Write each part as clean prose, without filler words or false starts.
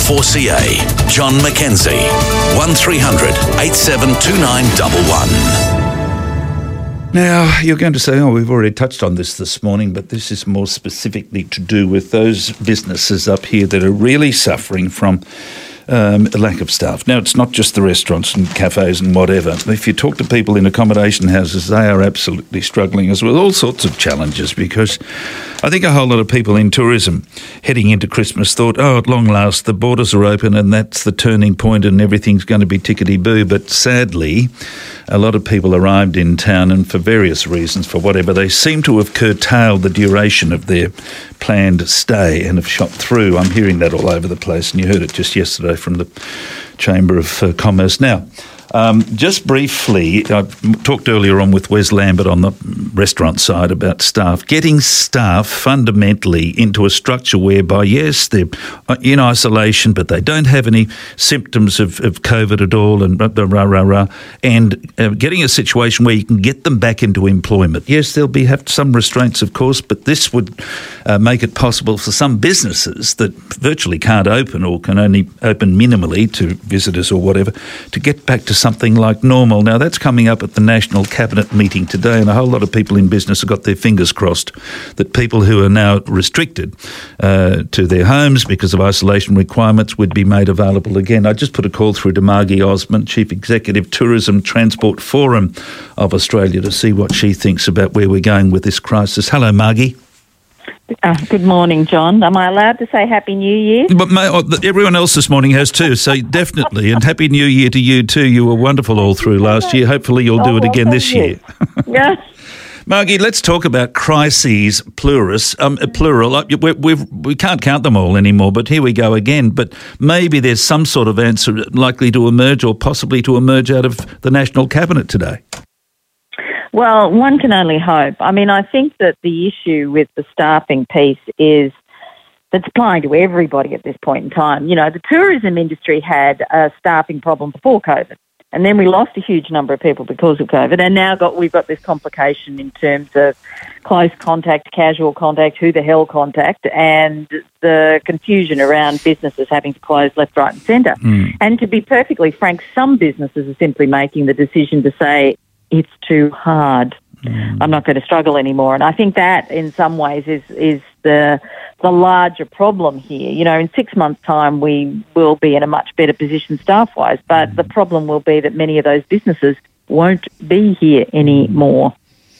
4CA. John McKenzie. 1300 872911. Now, you're going to say, we've already touched on this morning, but this is more specifically to do with those businesses up here that are really suffering from a lack of staff. Now, it's not just the restaurants and cafes and whatever. If you talk to people in accommodation houses, they are absolutely struggling as well, all sorts of challenges, because I think a whole lot of people in tourism heading into Christmas thought, at long last, the borders are open and that's the turning point and everything's going to be tickety-boo. But sadly, a lot of people arrived in town and for various reasons, for whatever, they seem to have curtailed the duration of their planned stay and have shot through. I'm hearing that all over the place, and you heard it just yesterday from the Chamber of Commerce. Now, just briefly, I talked earlier on with Wes Lambert on the restaurant side about staff. Getting staff fundamentally into a structure whereby, yes, they're in isolation, but they don't have any symptoms of COVID at all, and getting a situation where you can get them back into employment. Yes, there'll have some restraints, of course, but this would make it possible for some businesses that virtually can't open or can only open minimally to visitors or whatever to get back to something like normal. Now, that's coming up at the National Cabinet meeting today, and a whole lot of people in business have got their fingers crossed that people who are now restricted to their homes because of isolation requirements would be made available again. I just put a call through to Margie Osmond, Chief Executive, Tourism Transport Forum of Australia, to see what she thinks about where we're going with this crisis. Hello, Margie. Good morning, John. Am I allowed to say Happy New Year? But everyone else this morning has too, so definitely. And Happy New Year to you too. You were wonderful all through last year. Hopefully you'll do it again this year. Yeah. Margie, let's talk about crises, plural. We can't count them all anymore, but here we go again. But maybe there's some sort of answer likely to emerge, or possibly to emerge out of the National Cabinet today. Well, one can only hope. I mean, I think that the issue with the staffing piece is that's applying to everybody at this point in time. You know, the tourism industry had a staffing problem before COVID, and then we lost a huge number of people because of COVID, and now we've got this complication in terms of close contact, casual contact, who the hell contact, and the confusion around businesses having to close left, right and centre. And to be perfectly frank, some businesses are simply making the decision to say, it's too hard. I'm not going to struggle anymore. And I think that in some ways is the larger problem here. You know, in 6 months' time, we will be in a much better position staff-wise, but the problem will be that many of those businesses won't be here anymore.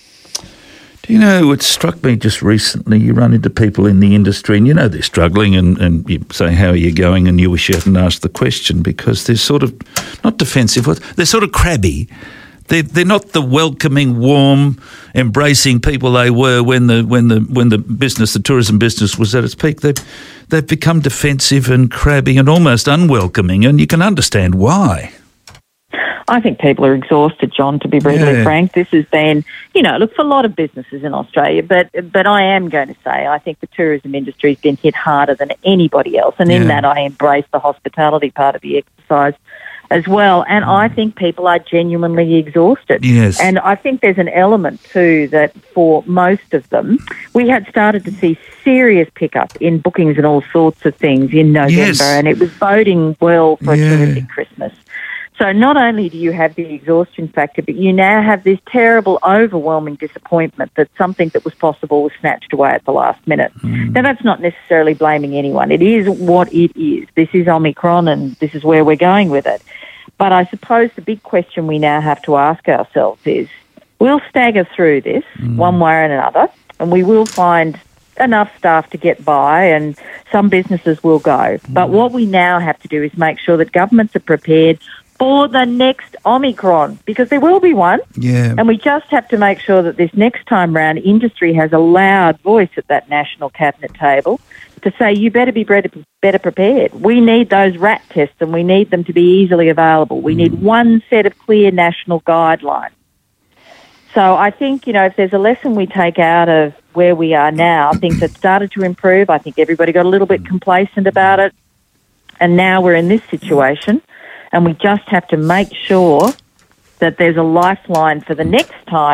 Do you know, it struck me just recently, you run into people in the industry and you know they're struggling and you say, how are you going? And you wish you hadn't asked the question, because they're sort of, not defensive, they're sort of crabby. They're not the welcoming, warm, embracing people they were when the business, the tourism business, was at its peak. They've become defensive and crabby and almost unwelcoming, and you can understand why. I think people are exhausted, John, to be brutally frank. This has been, look, for a lot of businesses in Australia, but I am going to say I think the tourism industry has been hit harder than anybody else, and in that I embrace the hospitality part of the exercise as well. And I think people are genuinely exhausted. Yes. And I think there's an element too that for most of them, we had started to see serious pickup in bookings and all sorts of things in November, and it was boding well for a terrific Christmas. So not only do you have the exhaustion factor, but you now have this terrible, overwhelming disappointment that something that was possible was snatched away at the last minute. Now, that's not necessarily blaming anyone. It is what it is. This is Omicron, and this is where we're going with it. But I suppose the big question we now have to ask ourselves is, we'll stagger through this one way or another, and we will find enough staff to get by, and some businesses will go. But what we now have to do is make sure that governments are prepared for the next Omicron, because there will be one. Yeah. And we just have to make sure that this next time round, industry has a loud voice at that National Cabinet table to say, you better be better prepared. We need those RAT tests, and we need them to be easily available. We need one set of clear national guidelines. So I think, if there's a lesson we take out of where we are now, things have started to improve. I think everybody got a little bit complacent about it. And now we're in this situation. And we just have to make sure that there's a lifeline for the next time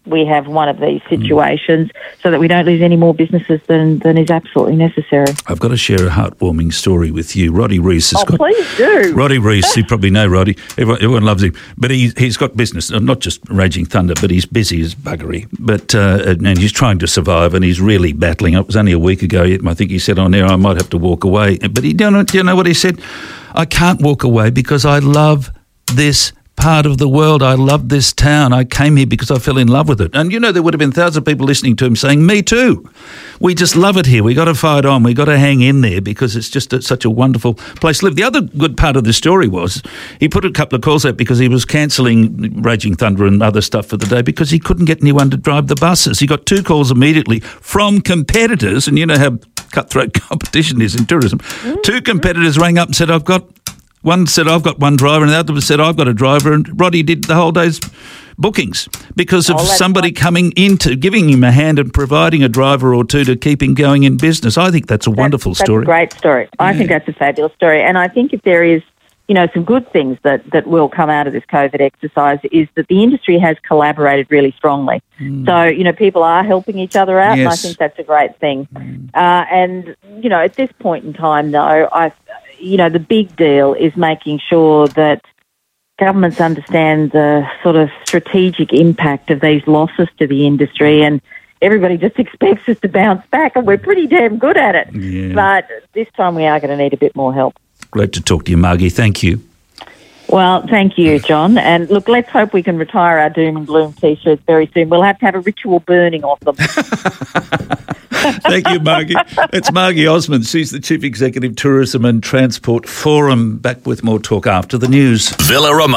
we have one of these situations so that we don't lose any more businesses than is absolutely necessary. I've got to share a heartwarming story with you. Roddy Reese has please do. Roddy Reese, you probably know Roddy. Everyone loves him. But he's got business, not just Raging Thunder, but he's busy as buggery. But and he's trying to survive, and he's really battling. It was only a week ago, I think he said on air, I might have to walk away. But do you know what he said? I can't walk away because I love this part of the world. I love this town. I came here because I fell in love with it. And, there would have been thousands of people listening to him saying, me too. We just love it here. We got to fight on. We got to hang in there because it's just such a wonderful place to live. The other good part of the story was he put a couple of calls out because he was cancelling Raging Thunder and other stuff for the day because he couldn't get anyone to drive the buses. He got 2 calls immediately from competitors, and you know how cutthroat competition is in tourism. 2 competitors rang up and said, one said, I've got one driver, and the other said, I've got a driver, and Roddy did the whole day's bookings because of somebody coming into, giving him a hand and providing a driver or 2 to keep him going in business. I think that's a wonderful story. That's a great story. I think that's a fabulous story. And I think if there is, some good things that will come out of this COVID exercise is that the industry has collaborated really strongly. So, people are helping each other out, and I think that's a great thing. And, at this point in time, though, the big deal is making sure that governments understand the sort of strategic impact of these losses to the industry, and everybody just expects us to bounce back, and we're pretty damn good at it. Yeah. But this time we are going to need a bit more help. Great to talk to you, Margie. Thank you. Well, thank you, John. And look, let's hope we can retire our doom and gloom T-shirts very soon. We'll have to have a ritual burning of them. Thank you, Margie. It's Margie Osmond. She's the Chief Executive, Tourism and Transport Forum. Back with more talk after the news. Villa Roma.